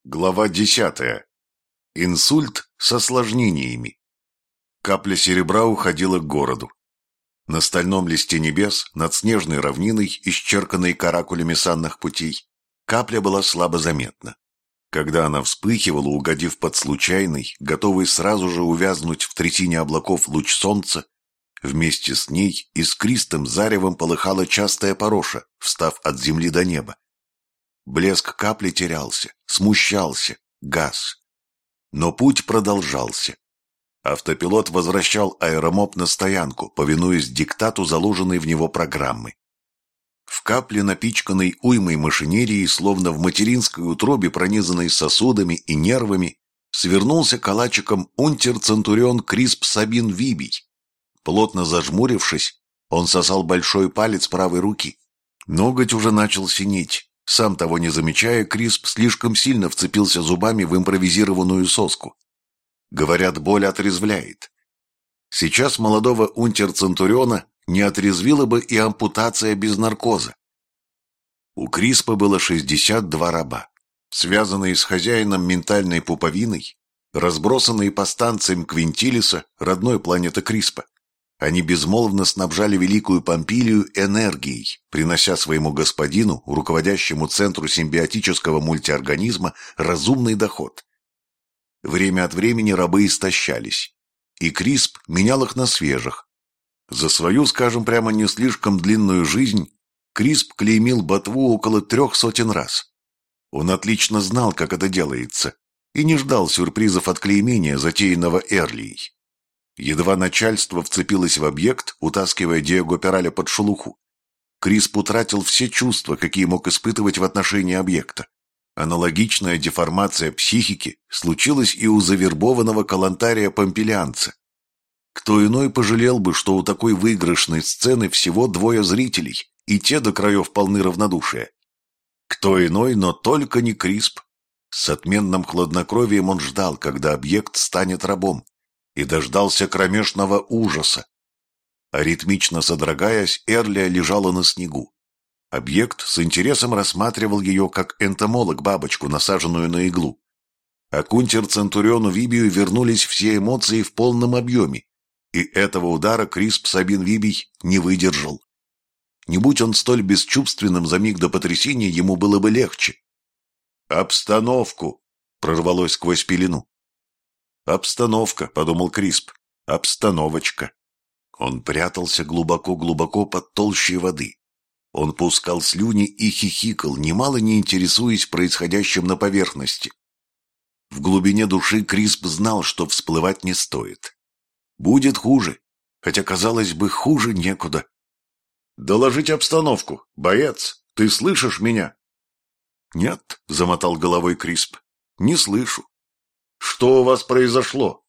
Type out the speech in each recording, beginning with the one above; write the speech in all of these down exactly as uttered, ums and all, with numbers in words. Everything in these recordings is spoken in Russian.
Глава десятая. Инсульт с осложнениями. Капля серебра уходила к городу. На стальном листе небес, над снежной равниной, исчерканной каракулями санных путей, капля была слабо заметна. Когда она вспыхивала, угодив под случайный, готовый сразу же увязнуть в трясине облаков луч солнца, вместе с ней искристым заревом полыхала частая пороша, встав от земли до неба. Блеск капли терялся, смущался, гас. Но путь продолжался. Автопилот возвращал аэромоб на стоянку, повинуясь диктату заложенной в него программы. В капле, напичканной уймой машинерии, словно в материнской утробе, пронизанной сосудами и нервами, свернулся калачиком унтер-центурион Крисп Сабин Вибий. Плотно зажмурившись, он сосал большой палец правой руки. Ноготь уже начал синеть. Сам того не замечая, Крисп слишком сильно вцепился зубами в импровизированную соску. Говорят, боль отрезвляет. Сейчас молодого унтер-центуриона не отрезвила бы и ампутация без наркоза. У Криспа было шестьдесят два раба, связанные с хозяином ментальной пуповиной, разбросанные по станциям Квинтилиса, родной планеты Криспа. Они безмолвно снабжали великую Помпилию энергией, принося своему господину, руководящему центру симбиотического мультиорганизма, разумный доход. Время от времени рабы истощались, и Крисп менял их на свежих. За свою, скажем прямо, не слишком длинную жизнь Крисп клеймил ботву около трех сотен раз. Он отлично знал, как это делается, и не ждал сюрпризов от клеймения, затеянного Эрлией. Едва начальство вцепилось в объект, утаскивая Диего Пираля под шелуху, Крисп утратил все чувства, какие мог испытывать в отношении объекта. Аналогичная деформация психики случилась и у завербованного калантария помпилианца. Кто иной пожалел бы, что у такой выигрышной сцены всего двое зрителей, и те до краев полны равнодушия. Кто иной, но только не Крисп. С отменным хладнокровием он ждал, когда объект станет рабом, и дождался кромешного ужаса. Аритмично содрогаясь, Эрлия лежала на снегу. Объект с интересом рассматривал ее, как энтомолог бабочку, насаженную на иглу. А к унтер-центуриону Вибию вернулись все эмоции в полном объеме, и этого удара Крисп Сабин Вибий не выдержал. Не будь он столь бесчувственным за миг до потрясения, ему было бы легче. «Обстановку!» — прорвалось сквозь пелену. «Обстановка», — подумал Крисп, — «обстановочка». Он прятался глубоко-глубоко под толщей воды. Он пускал слюни и хихикал, немало не интересуясь происходящим на поверхности. В глубине души Крисп знал, что всплывать не стоит. Будет хуже, хотя, казалось бы, хуже некуда. «Доложить обстановку, боец, ты слышишь меня?» «Нет», — замотал головой Крисп, — «не слышу». «Что у вас произошло?»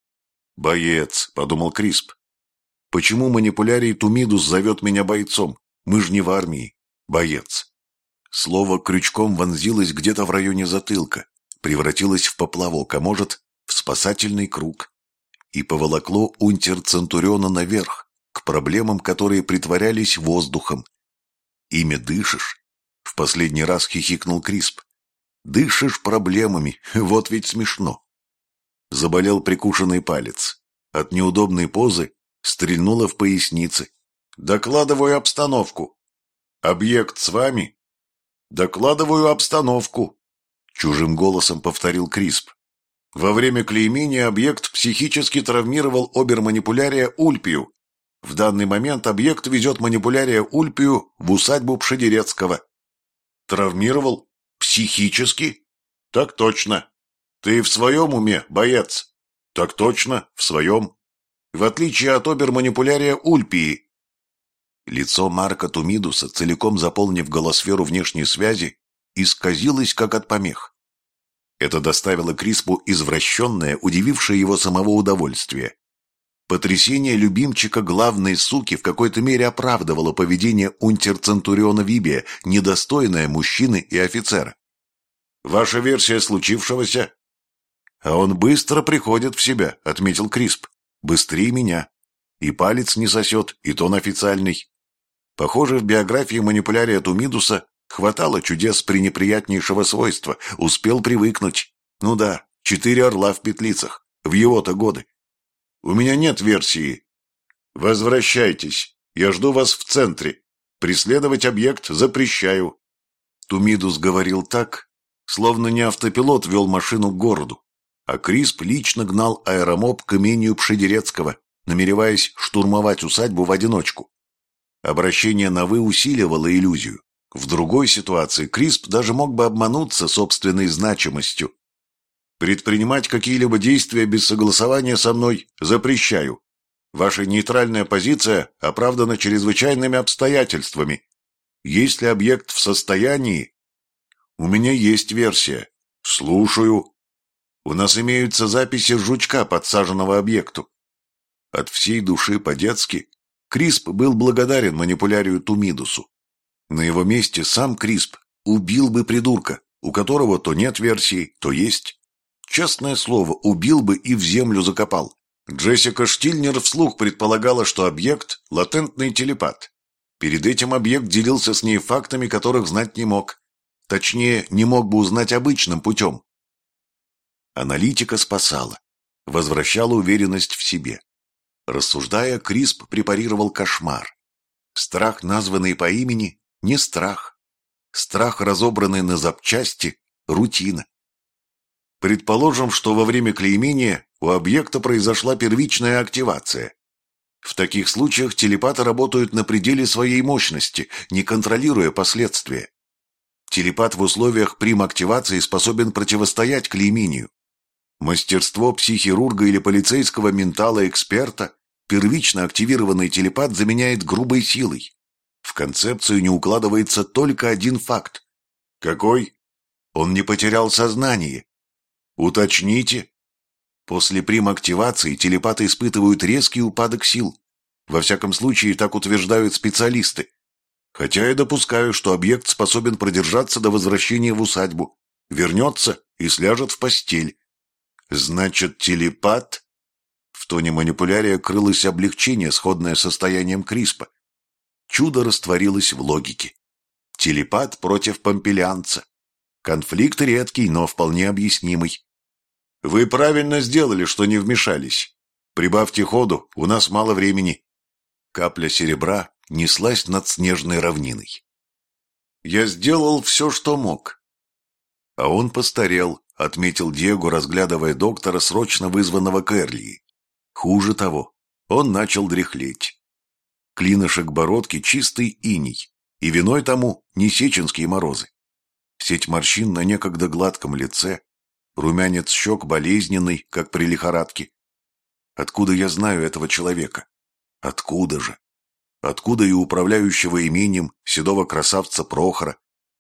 «Боец», — подумал Крисп. «Почему манипулярий Тумидус зовет меня бойцом? Мы же не в армии. Боец». Слово крючком вонзилось где-то в районе затылка, превратилось в поплавок, а может, в спасательный круг, и поволокло унтер-центуриона наверх, к проблемам, которые притворялись воздухом. «Ими дышишь?» — в последний раз хихикнул Крисп. «Дышишь проблемами, вот ведь смешно». Заболел прикушенный палец. От неудобной позы стрельнуло в пояснице. «Докладываю обстановку». «Объект с вами?» «Докладываю обстановку», — чужим голосом повторил Крисп. «Во время клеймения объект психически травмировал оберманипулярия Ульпию. В данный момент объект везет манипулярия Ульпию в усадьбу Пшедерецкого». «Травмировал? Психически?» «Так точно». «Ты в своем уме, боец?» «Так точно, в своем. В отличие от оберманипулярия Ульпии». Лицо Марка Тумидуса, целиком заполнив голосферу внешней связи, исказилось, как от помех. Это доставило Криспу извращенное, удивившее его самого удовольствие. Потрясение любимчика главной суки в какой-то мере оправдывало поведение унтер-центуриона Вибия, недостойное мужчины и офицера. «Ваша версия случившегося?» «А он быстро приходит в себя», — отметил Крисп. «Быстрее меня. И палец не сосет, и тон официальный. Похоже, в биографии манипулярия Тумидуса Хватало чудес пренеприятнейшего свойства, успел привыкнуть. Ну да, четыре орла в петлицах, в его-то годы. У меня нет версии. Возвращайтесь, я жду вас в центре. Преследовать объект запрещаю. Тумидус говорил так, словно не автопилот вел машину к городу, а Крисп лично гнал аэромоб к имению Пшедерецкого, намереваясь штурмовать усадьбу в одиночку. Обращение на «вы» усиливало иллюзию. В другой ситуации Крисп даже мог бы обмануться собственной значимостью. Предпринимать какие-либо действия без согласования со мной запрещаю. Ваша нейтральная позиция оправдана чрезвычайными обстоятельствами. Есть ли объект в состоянии? У меня есть версия. Слушаю. У нас имеются записи жучка, подсаженного объекту. От всей души по-детски Крисп был благодарен манипулярию Тумидусу. На его месте сам Крисп убил бы придурка, у которого то нет версии, то есть. Честное слово, убил бы и в землю закопал. Джессика Штильнер вслух предполагала, что объект – латентный телепат. Перед этим объект делился с ней фактами, которых знать не мог. Точнее, не мог бы узнать обычным путем. Аналитика спасала, возвращала уверенность в себе. Рассуждая, Крисп препарировал кошмар. Страх, названный по имени, не страх. Страх, разобранный на запчасти, рутина. Предположим, что во время клеймения у объекта произошла первичная активация. В таких случаях телепаты работают на пределе своей мощности, не контролируя последствия. Телепат в условиях прим-активации способен противостоять клеймению. Мастерство психирурга или полицейского ментала-эксперта первично активированный телепат заменяет грубой силой. В концепцию не укладывается только один факт. Какой? Он не потерял сознание. Уточните. После прим-активации телепаты испытывают резкий упадок сил. Во всяком случае, так утверждают специалисты. Хотя я допускаю, что объект способен продержаться до возвращения в усадьбу, вернется и сляжет в постель. Значит, телепат? В тоне манипулярия крылось облегчение, сходное с состоянием Криспа. Чудо растворилось в логике. Телепат против помпелианца. Конфликт редкий, но вполне объяснимый. Вы правильно сделали, что не вмешались. Прибавьте ходу, у нас мало времени. Капля серебра неслась над снежной равниной. Я сделал все, что мог. А он постарел, отметил Диего, разглядывая доктора, срочно вызванного Кэрли. Хуже того, он начал дряхлеть. Клинышек бородки чистый иней, и виной тому не сеченские морозы. Сеть морщин на некогда гладком лице, румянец щек болезненный, как при лихорадке. Откуда я знаю этого человека? Откуда же? Откуда и управляющего имением седого красавца Прохора?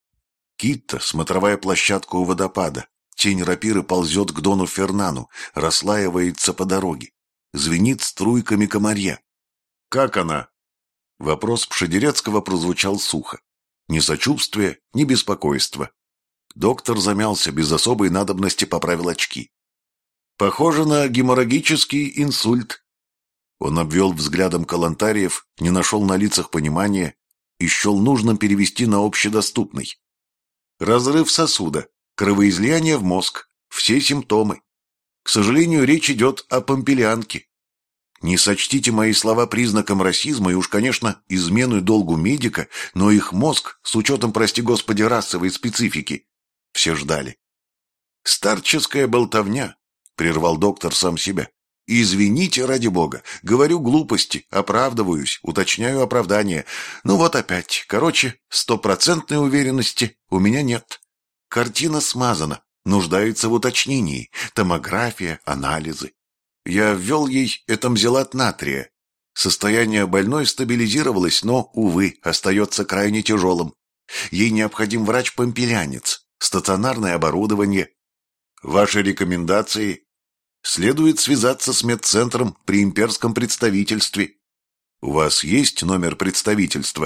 Китта, смотровая площадка у водопада. Тень рапиры ползет к дону Фернану, расслаивается по дороге. Звенит струйками комарья. «Как она?» Вопрос Пшедерецкого прозвучал сухо. Ни сочувствия, ни беспокойства. Доктор замялся, без особой надобности поправил очки. «Похоже на геморрагический инсульт». Он обвел взглядом калантариев, не нашел на лицах понимания и счел нужным перевести на общедоступный. Разрыв сосуда, кровоизлияние в мозг, все симптомы. К сожалению, речь идет о помпелианке. Не сочтите мои слова признаком расизма и уж, конечно, измену долгу медика, но их мозг, с учетом, прости господи, расовой специфики, все ждали. «Старческая болтовня», — прервал доктор сам себя. «Извините, ради бога, говорю глупости, оправдываюсь, уточняю оправдание. Ну вот опять, короче, стопроцентной уверенности у меня нет. Картина смазана, нуждается в уточнении, томография, анализы. Я ввел ей этамзелат натрия. Состояние больной стабилизировалось, но, увы, остается крайне тяжелым. Ей необходим врач-помпелянец, стационарное оборудование. Ваши рекомендации? Следует связаться с медцентром при имперском представительстве. У вас есть номер представительства?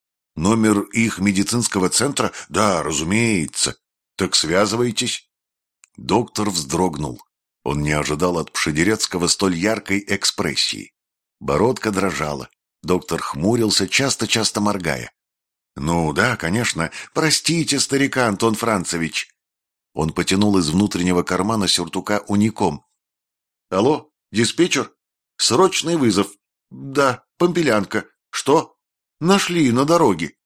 Номер их медицинского центра? Да, разумеется. Так связывайтесь. Доктор вздрогнул. Он не ожидал от Пшедерецкого столь яркой экспрессии. Бородка дрожала. Доктор хмурился, часто-часто моргая. Ну да, конечно. Простите, старика, Антон Францевич. Он потянул из внутреннего кармана сюртука уником. Алло, диспетчер? Срочный вызов. Да, Помпелянка. Что? Нашли на дороге.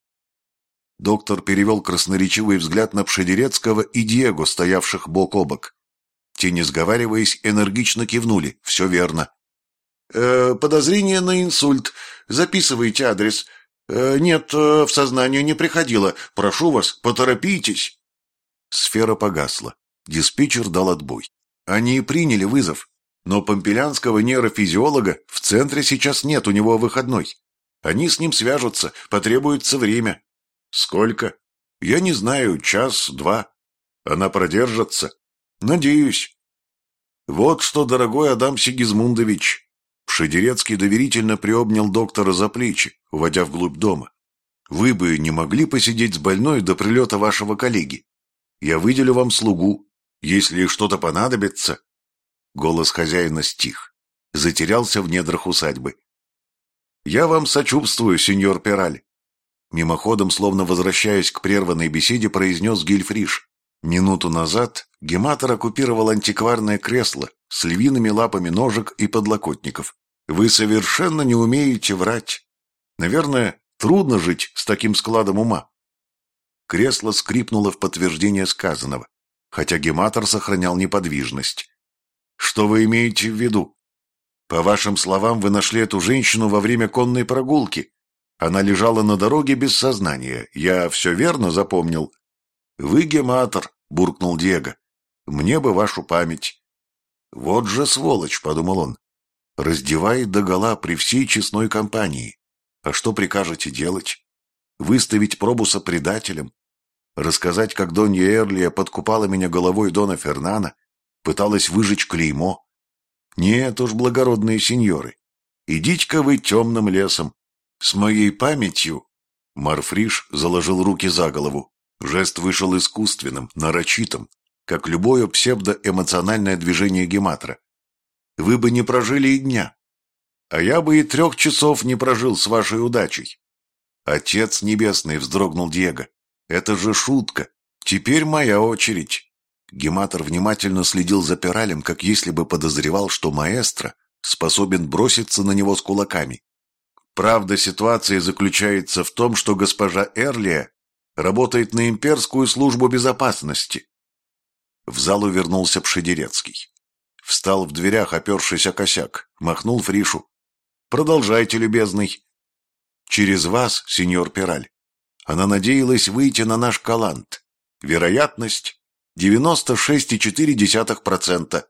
Доктор перевел красноречивый взгляд на Пшедерецкого и Диего, стоявших бок о бок. Те, не сговариваясь, энергично кивнули. Все верно. Э, подозрение на инсульт. Записывайте адрес. Э, нет, э, в сознание не приходило. Прошу вас, поторопитесь. Сфера погасла. Диспетчер дал отбой. Они приняли вызов. Но помпелянского нейрофизиолога в центре сейчас нет, у него выходной. Они с ним свяжутся, потребуется время. Сколько? Я не знаю, час-два. Она продержится? Надеюсь. Вот что, дорогой Адам Сигизмундович. Пшедерецкий доверительно приобнял доктора за плечи, уводя вглубь дома. Вы бы не могли посидеть с больной до прилета вашего коллеги? Я выделю вам слугу, если что-то понадобится. Голос хозяина стих, затерялся в недрах усадьбы. Я вам сочувствую, сеньор Пераль. Мимоходом, словно возвращаясь к прерванной беседе, произнес Гильфриш. Минуту назад Гематор оккупировал антикварное кресло с львиными лапами ножек и подлокотников. Вы совершенно не умеете врать. Наверное, трудно жить с таким складом ума. Кресло скрипнуло в подтверждение сказанного, хотя Гематор сохранял неподвижность. Что вы имеете в виду? По вашим словам, вы нашли эту женщину во время конной прогулки. Она лежала на дороге без сознания. Я все верно запомнил? Вы Гематор, буркнул Диего. Мне бы вашу память. Вот же сволочь, подумал он. Раздевает догола при всей честной компании. А что прикажете делать? Выставить Пробуса предателем? Рассказать, как Донья Эрлия подкупала меня головой Дона Фернана? Пыталась выжечь клеймо? Нет уж, благородные сеньоры, идите-ка вы темным лесом. С моей памятью... Марфриш заложил руки за голову. Жест вышел искусственным, нарочитым, как любое псевдоэмоциональное движение Гематора. Вы бы не прожили и дня. А я бы и трех часов не прожил с вашей удачей. Отец Небесный, вздрогнул Диего. Это же шутка. Теперь моя очередь. Гематор внимательно следил за Пералем, как если бы подозревал, что маэстро способен броситься на него с кулаками. Правда ситуации заключается в том, что госпожа Эрлия работает на имперскую службу безопасности. В залу вернулся Пшедерецкий. Встал в дверях, опершись о косяк, махнул Фришу. «Продолжайте, любезный». «Через вас, сеньор Пераль, она надеялась выйти на наш калант. Вероятность девяносто шесть целых четыре десятых процента.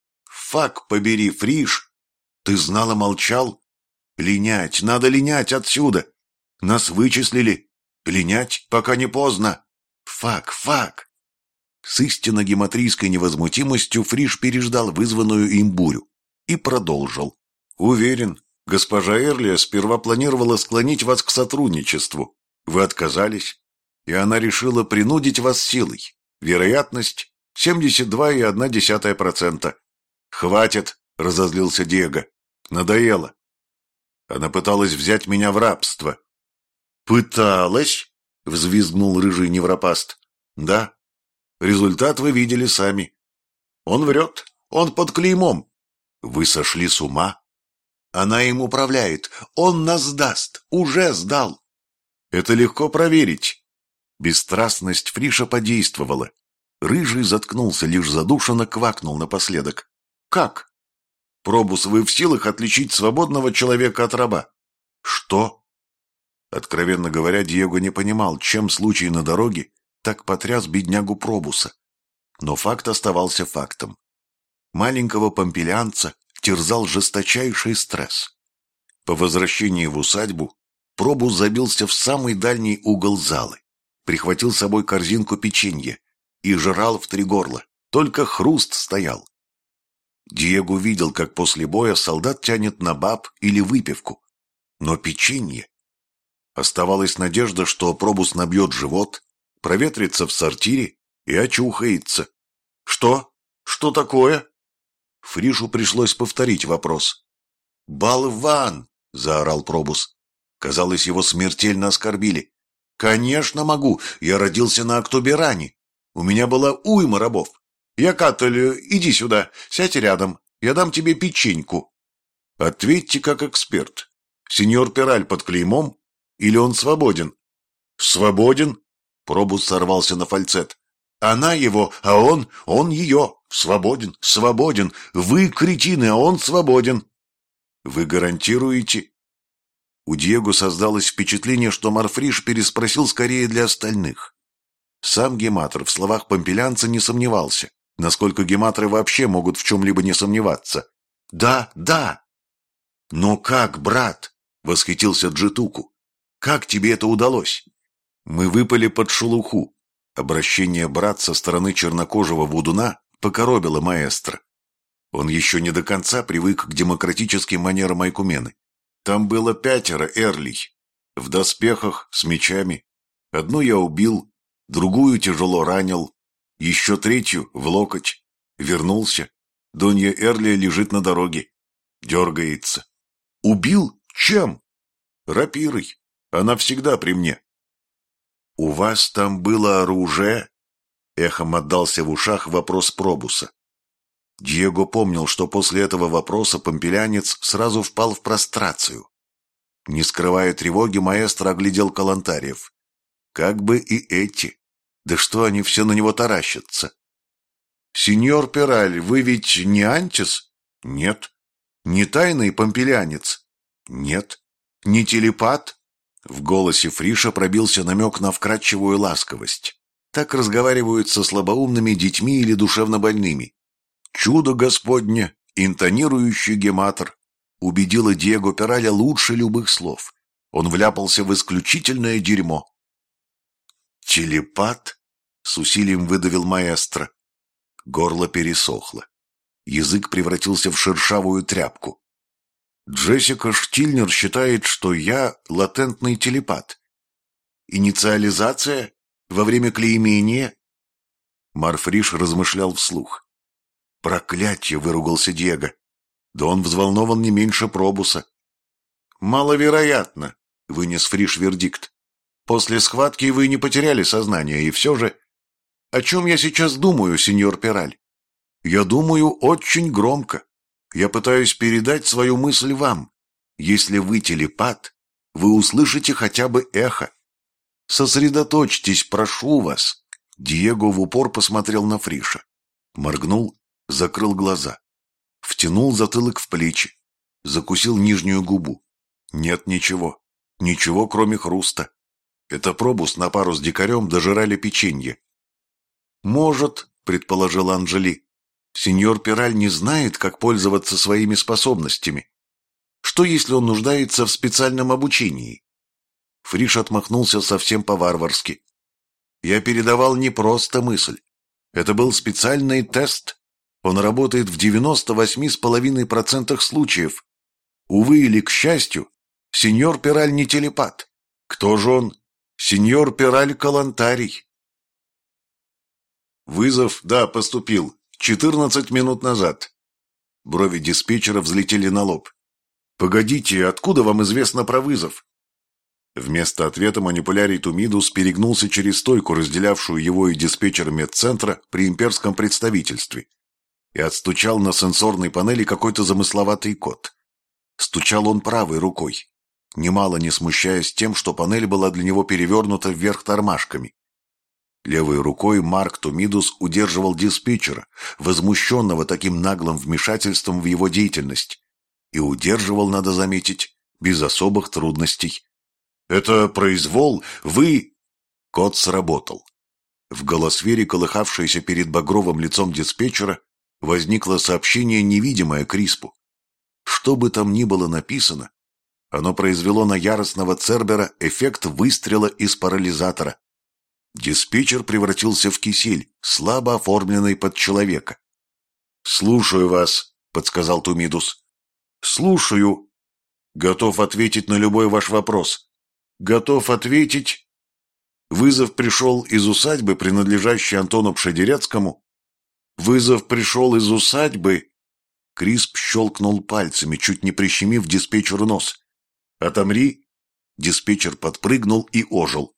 Фак побери, Фриш. Ты знал и молчал? Линять, надо линять отсюда. Нас вычислили. Линять, пока не поздно. Фак, фак». С истинно гематрийской невозмутимостью Фриш переждал вызванную им бурю и продолжил. «Уверен, госпожа Эрлия сперва планировала склонить вас к сотрудничеству. Вы отказались, и она решила принудить вас силой. Вероятность семьдесят два целых одна десятая процента. «Хватит», — разозлился Диего. «Надоело. Она пыталась взять меня в рабство». «Пыталась?» — взвизгнул рыжий невропаст. «Да. Результат вы видели сами. Он врет. Он под клеймом. Вы сошли с ума? Она им управляет. Он нас сдаст. Уже сдал. Это легко проверить». Бесстрастность Фриша подействовала. Рыжий заткнулся, лишь задушенно квакнул напоследок. «Как? Пробус, вы в силах отличить свободного человека от раба?» «Что?» Откровенно говоря, Диего не понимал, чем случай на дороге так потряс беднягу Пробуса. Но факт оставался фактом. Маленького помпелянца терзал жесточайший стресс. По возвращении в усадьбу Пробус забился в самый дальний угол залы, прихватил с собой корзинку печенья и жрал в три горла, только хруст стоял. Диего видел, как после боя солдат тянет на баб или выпивку. Но печенье... Оставалась надежда, что Пробус набьет живот, проветрится в сортире и очухается. «Что? Что такое?» Фришу пришлось повторить вопрос. «Болван!» — заорал Пробус. Казалось, его смертельно оскорбили. Конечно, могу. Я родился на Октоберане. У меня была уйма рабов. Якатель, иди сюда, сядь рядом. Я дам тебе печеньку. Ответьте как эксперт. Сеньор Пираль под клеймом? Или он свободен? Свободен? Пробус сорвался на фальцет. Она его, а он, он ее. Свободен, свободен. Вы кретины, а он свободен. Вы гарантируете? У Диего создалось впечатление, что Марфриш переспросил скорее для остальных. Сам Гематр в словах помпелянца не сомневался, насколько гематры вообще могут в чем-либо не сомневаться. «Да, да!» «Но как, брат?» — восхитился Джитуку. «Как тебе это удалось?» «Мы выпали под шелуху». Обращение брат со стороны чернокожего вудуна покоробило маэстро. Он еще не до конца привык к демократическим манерам Айкумены. Там было пятеро эрлей. В доспехах, с мечами. Одну я убил, другую тяжело ранил, еще третью в локоть. Вернулся. Донья Эрлия лежит на дороге. Дергается. Убил? Чем? Рапирой. Она всегда при мне. У вас там было оружие? Эхом отдался в ушах вопрос Пробуса. Диего помнил, что после этого вопроса помпелянец сразу впал в прострацию. Не скрывая тревоги, маэстро оглядел калантариев. Как бы и эти. Да что они все на него таращатся? «Сеньор Пираль, вы ведь не антис?» «Нет». «Не тайный помпелянец?» «Нет». «Не телепат?» В голосе Фриша пробился намек на вкрадчивую ласковость. Так разговаривают со слабоумными детьми или душевнобольными. «Чудо Господне, интонирующий гематр», убедила Диего Пираля лучше любых слов. Он вляпался в исключительное дерьмо. «Телепат?» — с усилием выдавил маэстро. Горло пересохло. Язык превратился в шершавую тряпку. «Джессика Штильнер считает, что я латентный телепат. Инициализация? Во время клеймения?» Марфриш размышлял вслух. «Проклятье!» — выругался Диего. «Да он взволнован не меньше Пробуса». «Маловероятно», — вынес Фриш вердикт. «После схватки вы не потеряли сознание, и все же...» «О чем я сейчас думаю, сеньор Пираль? Я думаю очень громко. Я пытаюсь передать свою мысль вам. Если вы телепат, вы услышите хотя бы эхо. Сосредоточьтесь, прошу вас». Диего в упор посмотрел на Фриша. Моргнул, закрыл глаза. Втянул затылок в плечи. Закусил нижнюю губу. Нет ничего. Ничего, кроме хруста. Это Пробус на пару с дикарем дожирали печенье. «Может, — предположил Анжели, — сеньор Пираль не знает, как пользоваться своими способностями. Что, если он нуждается в специальном обучении?» Фриш отмахнулся совсем по-варварски. «Я передавал не просто мысль. Это был специальный тест. Он работает в девяносто восемь с половиной процентах случаев. Увы или к счастью, сеньор Пираль не телепат. Кто же он? Сеньор Пираль Калантарий». «Вызов, да, поступил. Четырнадцать минут назад». Брови диспетчера взлетели на лоб. «Погодите, откуда вам известно про вызов?» Вместо ответа манипулярий Тумидус перегнулся через стойку, разделявшую его и диспетчер медцентра при имперском представительстве, и отстучал на сенсорной панели какой-то замысловатый код. Стучал он правой рукой, немало не смущаясь тем, что панель была для него перевернута вверх тормашками. Левой рукой Марк Тумидус удерживал диспетчера, возмущенного таким наглым вмешательством в его деятельность, и удерживал, надо заметить, без особых трудностей. «Это произвол, вы...» Код сработал. В голосфере, колыхавшейся перед багровым лицом диспетчера, возникло сообщение, невидимое Криспу. Что бы там ни было написано, оно произвело на яростного Цербера эффект выстрела из парализатора. Диспетчер превратился в кисель, слабо оформленный под человека. «Слушаю вас», — подсказал Тумидус. «Слушаю. Готов ответить на любой ваш вопрос. Готов ответить. Вызов пришел из усадьбы, принадлежащей Антону Пшедерецкому. Вызов пришел из усадьбы». Крисп щелкнул пальцами, чуть не прищемив диспетчеру нос. «Отомри». Диспетчер подпрыгнул и ожил.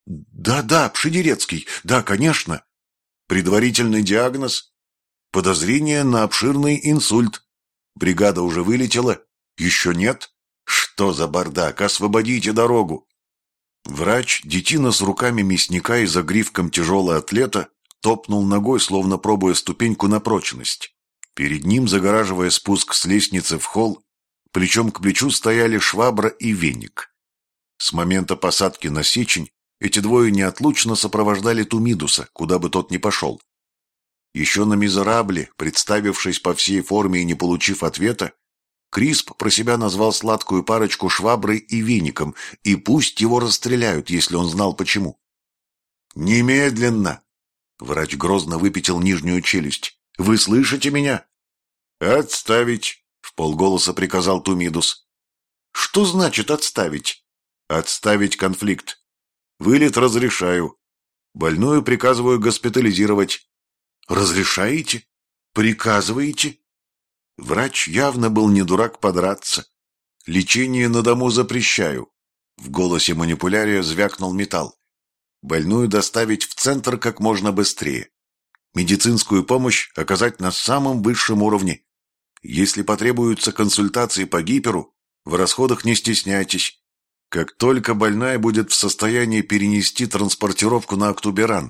Да-да, Пшедерецкий, да, конечно. Предварительный диагноз? Подозрение на обширный инсульт. Бригада уже вылетела? Еще нет? Что за бардак? Освободите дорогу. Врач, детина с руками мясника и загривком тяжелого атлета, топнул ногой, словно пробуя ступеньку на прочность. Перед ним, загораживая спуск с лестницы в холл, плечом к плечу стояли швабра и веник. С момента посадки на Сечень эти двое неотлучно сопровождали Тумидуса, куда бы тот ни пошел. Еще на Мизерабле, представившись по всей форме и не получив ответа, Крисп про себя назвал сладкую парочку шваброй и веником, и пусть его расстреляют, если он знал почему. «Немедленно!» Врач грозно выпятил нижнюю челюсть. «Вы слышите меня?» «Отставить!» — вполголоса приказал Тумидус. «Что значит отставить?» «Отставить конфликт. Вылет разрешаю. Больную приказываю госпитализировать». «Разрешаете? Приказываете?» Врач явно был не дурак подраться. «Лечение на дому запрещаю». В голосе манипулярия звякнул металл. «Больную доставить в центр как можно быстрее. Медицинскую помощь оказать на самом высшем уровне. Если потребуются консультации по гиперу, в расходах не стесняйтесь. Как только больная будет в состоянии перенести транспортировку на Актуберан».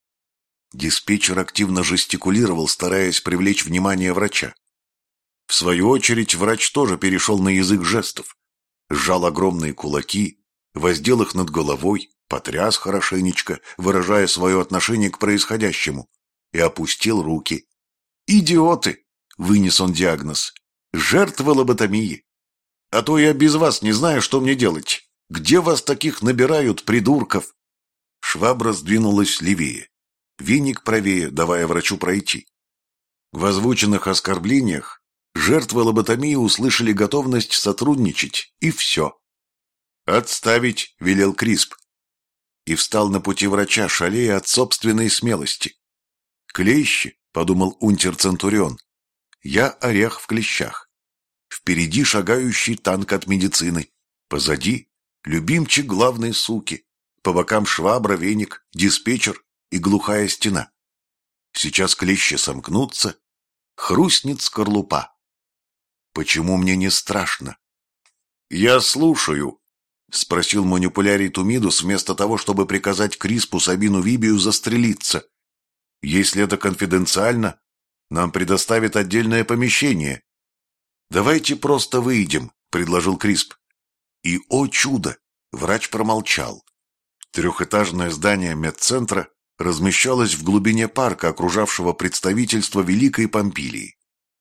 Диспетчер активно жестикулировал, стараясь привлечь внимание врача. В свою очередь врач тоже перешел на язык жестов. Сжал огромные кулаки, воздел их над головой, потряс хорошенечко, выражая свое отношение к происходящему, и опустил руки. «Идиоты!» — вынес он диагноз. «Жертвы лоботомии. А то я без вас не знаю, что мне делать. Где вас таких набирают, придурков?» Швабра сдвинулась левее. Веник правее, давая врачу пройти. В озвученных оскорблениях жертвы лоботомии услышали готовность сотрудничать, и все. «Отставить», — велел Крисп. И встал на пути врача, шалея от собственной смелости. «Клещи», — подумал унтер-центурион, — «я орех в клещах. Впереди шагающий танк от медицины. Позади — любимчик главной суки. По бокам швабра, веник, диспетчер и глухая стена. Сейчас клещи сомкнутся, хрустнет скорлупа. Почему мне не страшно?» «Я слушаю», — спросил манипулярий Тумидус вместо того, чтобы приказать Криспу Сабину Вибию застрелиться. «Если это конфиденциально, нам предоставят отдельное помещение». «Давайте просто выйдем», — предложил Крисп. И, о чудо, врач промолчал. Трехэтажное здание медцентра размещалось в глубине парка, окружавшего представительство Великой Помпилии.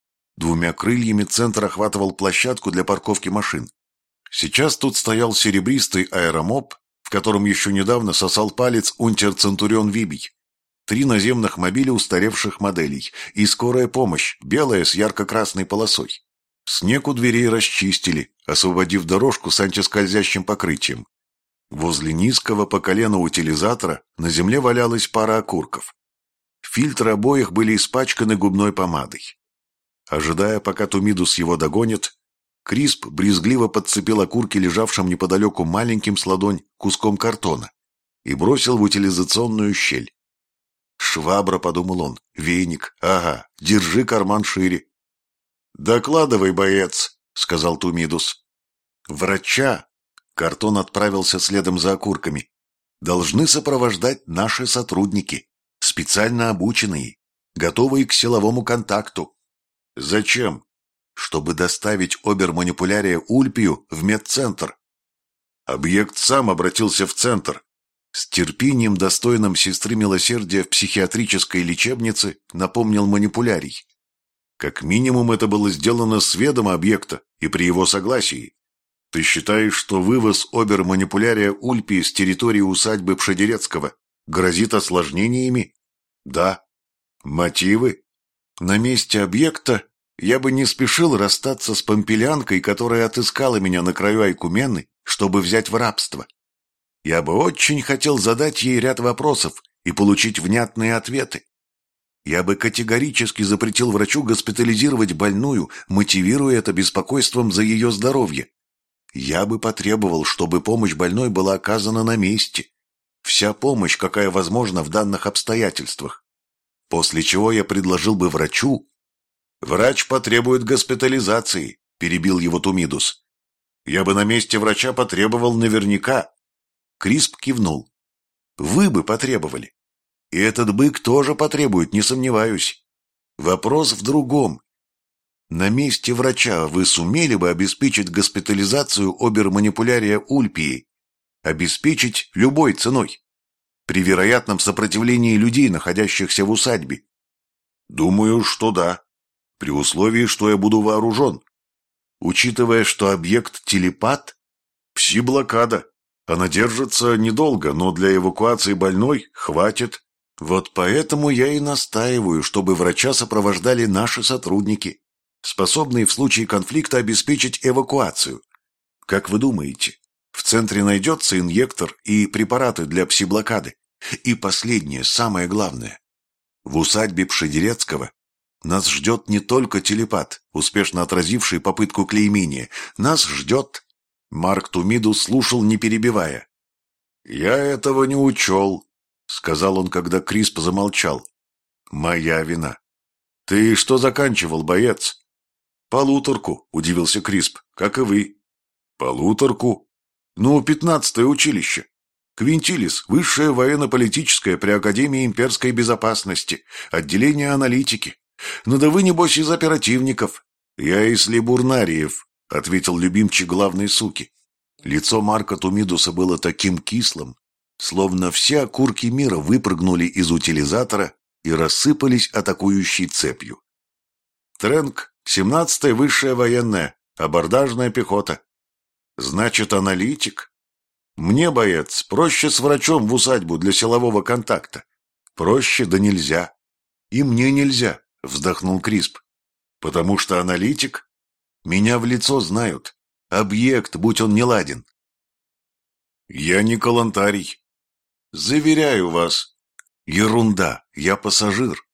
Двумя крыльями центр охватывал площадку для парковки машин. Сейчас тут стоял серебристый аэромоб, в котором еще недавно сосал палец унтер-центурион Вибий. Три наземных мобиля устаревших моделей и скорая помощь, белая с ярко-красной полосой. Снег у дверей расчистили, освободив дорожку с антискользящим покрытием. Возле низкого по колено утилизатора на земле валялась пара окурков. Фильтры обоих были испачканы губной помадой. Ожидая, пока Тумидус его догонит, Крисп брезгливо подцепил окурки лежавшим неподалеку маленьким с ладонь куском картона и бросил в утилизационную щель. «Швабра», — подумал он, — «веник, ага, держи карман шире». «Докладывай, боец», — сказал Тумидус. «Врача», — картон отправился следом за окурками, — «должны сопровождать наши сотрудники, специально обученные, готовые к силовому контакту». «Зачем?» «Чтобы доставить обер-манипулярия Ульпию в медцентр». Объект сам обратился в центр. С терпением, достойным сестры милосердия в психиатрической лечебнице, напомнил манипулярий. Как минимум это было сделано с ведома объекта и при его согласии. Ты считаешь, что вывоз обер-манипулярия Ульпии с территории усадьбы Пшедерецкого грозит осложнениями? Да. Мотивы? На месте объекта я бы не спешил расстаться с помпелянкой, которая отыскала меня на краю Айкумены, чтобы взять в рабство. Я бы очень хотел задать ей ряд вопросов и получить внятные ответы. Я бы категорически запретил врачу госпитализировать больную, мотивируя это беспокойством за ее здоровье. Я бы потребовал, чтобы помощь больной была оказана на месте. вся помощь, какая возможна в данных обстоятельствах. После чего я предложил бы врачу... Врач потребует госпитализации, перебил его Тумидус. Я бы на месте врача потребовал наверняка. Крисп кивнул. Вы бы потребовали. И этот бык тоже потребует, не сомневаюсь. Вопрос в другом. На месте врача вы сумели бы обеспечить госпитализацию оберманипулярия ульпии? Обеспечить любой ценой? При вероятном сопротивлении людей, находящихся в усадьбе? Думаю, что да. При условии, что я буду вооружен. Учитывая, что объект телепат? Пси-блокада. Она держится недолго, но для эвакуации больной хватит. Вот поэтому я и настаиваю, чтобы врача сопровождали наши сотрудники, способные в случае конфликта обеспечить эвакуацию. Как вы думаете, в центре найдется инъектор и препараты для пси-блокады? И последнее, самое главное. В усадьбе Пшедерецкого нас ждет не только телепат, успешно отразивший попытку клеймения. Нас ждет... Марк Тумидус слушал, не перебивая. «Я этого не учел», — сказал он, когда Крисп замолчал. «Моя вина». «Ты что заканчивал, боец?» «Полуторку», — удивился Крисп, — «как и вы». «Полуторку?» «Ну, пятнадцатое училище. Квинтилис, высшее военно-политическое при Академии имперской безопасности, отделение аналитики. Ну да вы, небось, из оперативников». «Я из либурнариев», — ответил любимчик главной суки. Лицо Марка Тумидуса было таким кислым, словно все окурки мира выпрыгнули из утилизатора и рассыпались атакующей цепью. «Тренк, семнадцатая высшая военная, абордажная пехота». «Значит, аналитик?» «Мне, боец, проще с врачом в усадьбу для силового контакта. Проще да нельзя». «И мне нельзя», — вздохнул Крисп. «Потому что аналитик? Меня в лицо знают. Объект, будь он неладен». «Я не калантарий». «Заверяю вас». «Ерунда, я пассажир».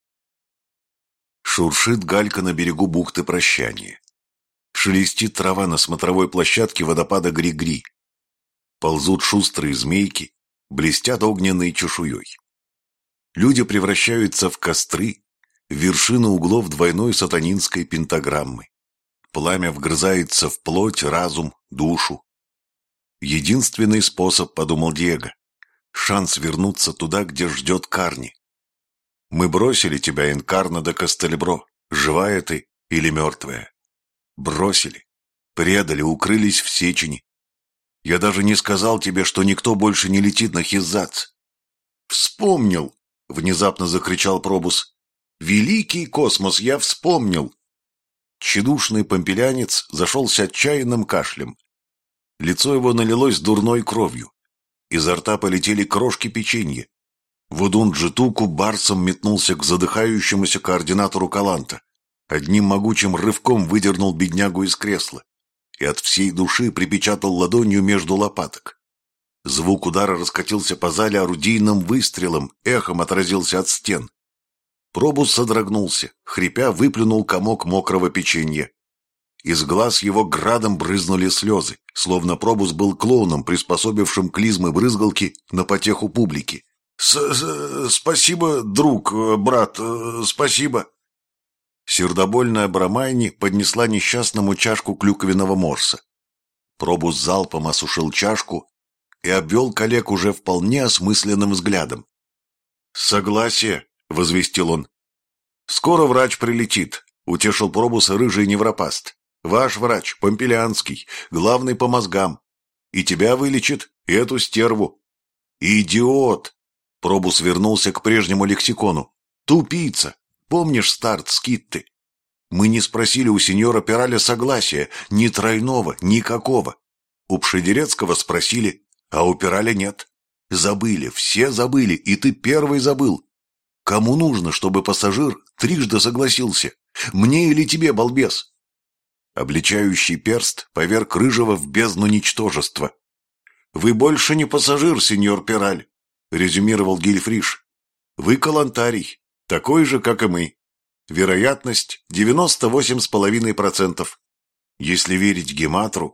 Шуршит галька на берегу бухты Прощания. Шелестит трава на смотровой площадке водопада Гри-Гри. Ползут шустрые змейки, блестят огненной чешуей. Люди превращаются в костры, в вершины углов двойной сатанинской пентаграммы. Пламя вгрызается в плоть, разум, душу. Единственный способ, подумал Диего, шанс вернуться туда, где ждет Карни. Мы бросили тебя, Инкарна де Кастельбро, живая ты или мертвая. Бросили, предали, укрылись в Сечени. Я даже не сказал тебе, что никто больше не летит на Хизац. Вспомнил, внезапно закричал Пробус. Великий космос, я вспомнил. Тщедушный помпелянец зашелся отчаянным кашлем. Лицо его налилось дурной кровью. Изо рта полетели крошки печенья. Вудун Джитуку барсом метнулся к задыхающемуся координатору Каланта. Одним могучим рывком выдернул беднягу из кресла и от всей души припечатал ладонью между лопаток. Звук удара раскатился по зале орудийным выстрелом, эхом отразился от стен. Пробус содрогнулся, хрипя выплюнул комок мокрого печенья. Из глаз его градом брызнули слезы, словно Пробус был клоуном, приспособившим клизмы брызгалки на потеху публики. С -с «Спасибо, друг, брат, спасибо». Сердобольная Брамайни поднесла несчастному чашку клюквенного морса. Пробус залпом осушил чашку и обвел коллег уже вполне осмысленным взглядом. «Согласие», — возвестил он. «Скоро врач прилетит», — утешил Пробуса рыжий невропаст. «Ваш врач, Помпелянский, главный по мозгам. И тебя вылечит, и эту стерву». «Идиот!» — Пробус вернулся к прежнему лексикону. «Тупица! Помнишь старт Скитты? Мы не спросили у сеньора Пираля согласия, ни тройного, никакого. У Пшедерецкого спросили, а у Пираля нет. Забыли, все забыли, и ты первый забыл. Кому нужно, чтобы пассажир трижды согласился? Мне или тебе, балбес?» Обличающий перст поверг рыжего в бездну ничтожества. «Вы больше не пассажир, сеньор Пираль», — резюмировал Гильфриш. «Вы калантарий, такой же, как и мы. Вероятность девяносто восемь с половиной процентов. Если верить Гематру,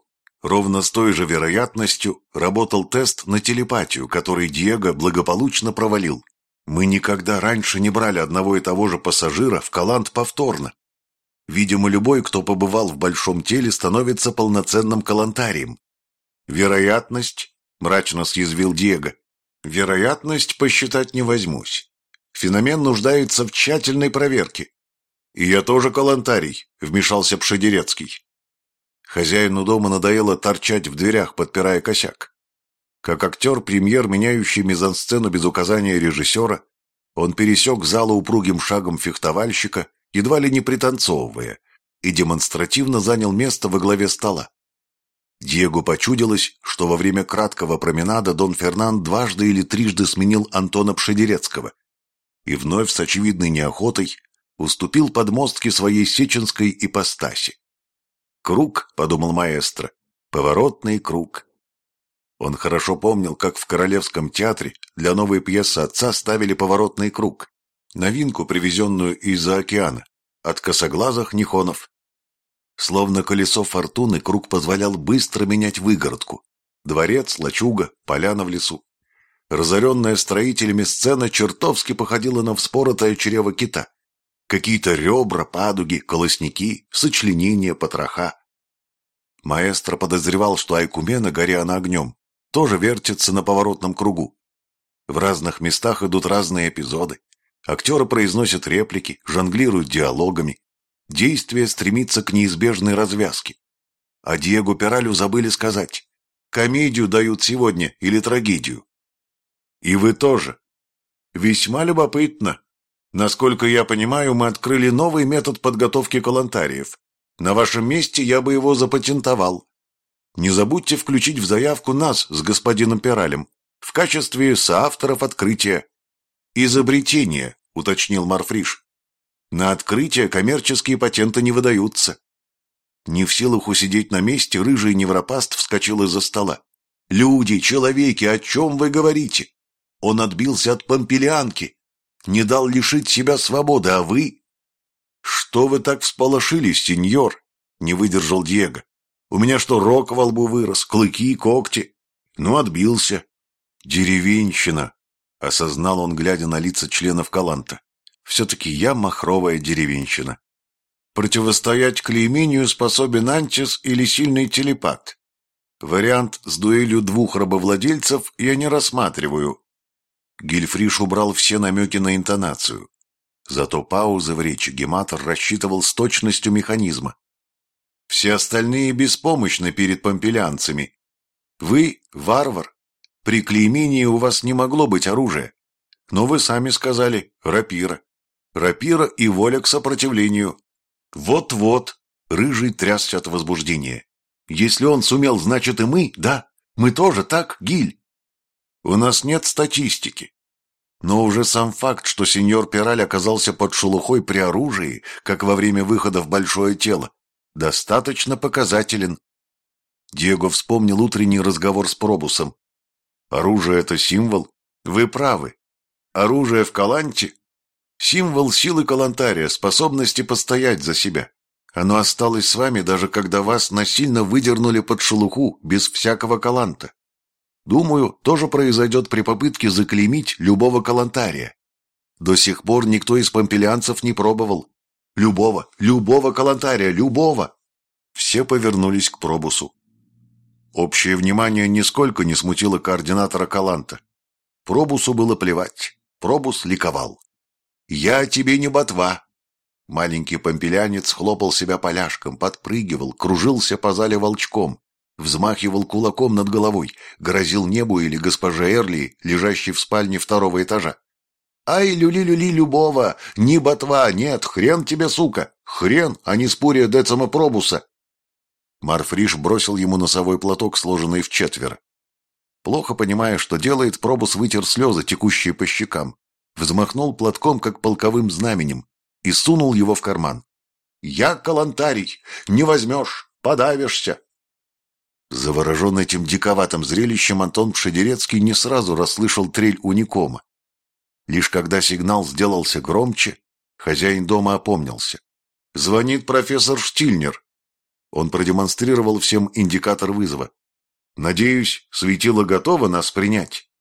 Ровно с той же вероятностью работал тест на телепатию, который Диего благополучно провалил. Мы никогда раньше не брали одного и того же пассажира в Калант повторно. Видимо, любой, кто побывал в большом теле, становится полноценным калантарием. Вероятность, мрачно съязвил Диего, вероятность посчитать не возьмусь. Феномен нуждается в тщательной проверке. И я тоже калантарий, вмешался Пшедерецкий. Хозяину дома надоело торчать в дверях, подпирая косяк. Как актер-премьер, меняющий мизансцену без указания режиссера, он пересек зал упругим шагом фехтовальщика, едва ли не пританцовывая, и демонстративно занял место во главе стола. Диего почудилось, что во время краткого променада Дон Фернан дважды или трижды сменил Антона Пшедерецкого и вновь с очевидной неохотой уступил подмостки своей сеченской ипостаси. «Круг», — подумал маэстро, — «поворотный круг». Он хорошо помнил, как в Королевском театре для новой пьесы отца ставили поворотный круг, новинку, привезенную из-за океана, от косоглазых нихонов. Словно колесо фортуны, круг позволял быстро менять выгородку. Дворец, лачуга, поляна в лесу. Разоренная строителями сцена чертовски походила на вспоротое чрево кита. Какие-то ребра, падуги, колосники, сочленения, потроха. Маэстро подозревал, что Айкумена, горя она огнем, тоже вертится на поворотном кругу. В разных местах идут разные эпизоды. Актеры произносят реплики, жонглируют диалогами. Действие стремится к неизбежной развязке. А Диего Пиралю забыли сказать, комедию дают сегодня или трагедию. И вы тоже. Весьма любопытно. Насколько я понимаю, мы открыли новый метод подготовки калантариев. На вашем месте я бы его запатентовал. Не забудьте включить в заявку нас с господином Пиралем в качестве соавторов открытия. Изобретение, уточнил Марфриш. На открытие коммерческие патенты не выдаются. Не в силах усидеть на месте, рыжий невропаст вскочил из-за стола. Люди, человеки, о чем вы говорите? Он отбился от Помпилианки. Не дал лишить себя свободы, а вы... Что вы так всполошились, сеньор? Не выдержал Диего. У меня что, рог во лбу вырос, клыки, когти? Ну, отбился. Деревенщина, осознал он, глядя на лица членов Каланта. Все-таки я махровая деревенщина. Противостоять клеймению способен антис или сильный телепат. Вариант с дуэлью двух рабовладельцев я не рассматриваю. Гильфриш убрал все намеки на интонацию. Зато паузы в речи Гематор рассчитывал с точностью механизма. Все остальные беспомощны перед помпилианцами. Вы — варвар. При клеймении у вас не могло быть оружия. Но вы сами сказали — рапира. Рапира и воля к сопротивлению. Вот-вот, рыжий трясся от возбуждения. Если он сумел, значит и мы, да? Мы тоже, так, Гиль? У нас нет статистики. Но уже сам факт, что сеньор Пираль оказался под шелухой при оружии, как во время выхода в большое тело, достаточно показателен. Диего вспомнил утренний разговор с Пробусом. Оружие — это символ? Вы правы. Оружие в Каланте — символ силы Калантария, способности постоять за себя. Оно осталось с вами, даже когда вас насильно выдернули под шелуху, без всякого Каланта. Думаю, тоже произойдет при попытке заклеймить любого калантария. До сих пор никто из помпилианцев не пробовал. Любого, любого калантария, любого. Все повернулись к Пробусу. Общее внимание нисколько не смутило координатора Каланта. Пробусу было плевать. Пробус ликовал. «Я тебе не ботва». Маленький помпилянец хлопал себя поляшком, подпрыгивал, кружился по зале волчком. Взмахивал кулаком над головой, грозил небу или госпоже Эрли, лежащей в спальне второго этажа. «Ай, люли-люли любого! Ни ботва, нет, хрен тебе, сука! Хрен, а не спурия децима Пробуса!» Марфриш бросил ему носовой платок, сложенный в четверо. Плохо понимая, что делает, Пробус вытер слезы, текущие по щекам, взмахнул платком, как полковым знаменем, и сунул его в карман. «Я калантарий! Не возьмешь! Подавишься!» Заворожен этим диковатым зрелищем, Антон Пшедерецкий не сразу расслышал трель уникома. Лишь когда сигнал сделался громче, хозяин дома опомнился. «Звонит профессор Штильнер». Он продемонстрировал всем индикатор вызова. «Надеюсь, светило готово нас принять?»